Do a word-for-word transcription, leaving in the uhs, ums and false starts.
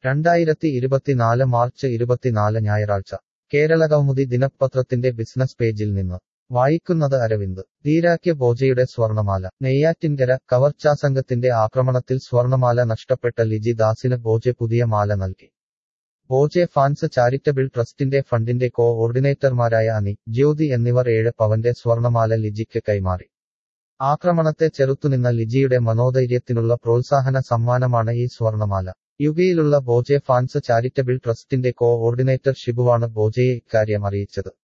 രണ്ടായിരത്തി ഇരുപത്തിനാല് മാർച്ച് ഇരുപത്തിനാല് ഞായറാഴ്ച കേരളകൗമുദി ദിനപത്രത്തിന്റെ ബിസിനസ് പേജിൽ നിന്ന് വായിക്കുന്നത് അരവിന്ദ് ധീരാക്ക് ബോജയുടെ സ്വർണമാല നെയ്യാറ്റിൻകര കവർച്ചാസംഘത്തിന്റെ ആക്രമണത്തിൽ സ്വർണമാല നഷ്ടപ്പെട്ട ലിജി ദാസിന് ബോജെ പുതിയ മാല നൽകി ബോജെ ഫാൻസ് ചാരിറ്റബിൾ ട്രസ്റ്റിന്റെ ഫണ്ടിന്റെ കോ ഓർഡിനേറ്റർമാരായ അനി ജ്യോതി എന്നിവർ ഏഴ് പവന്റെ സ്വർണമാല ലിജിക്ക് കൈമാറി ആക്രമണത്തെ ചെറുത്തുനിന്ന ലിജിയുടെ മനോധൈര്യത്തിനുള്ള പ്രോത്സാഹന സമ്മാനമാണ് ഈ സ്വർണമാല യുകെയിലുള്ള ബോജെ ഫാൻസ് ചാരിറ്റബിൾ ട്രസ്റ്റിന്റെ കോ ഓർഡിനേറ്റർ ഷിബുവാണ് ബോജയെ ഇക്കാര്യം അറിയിച്ചത്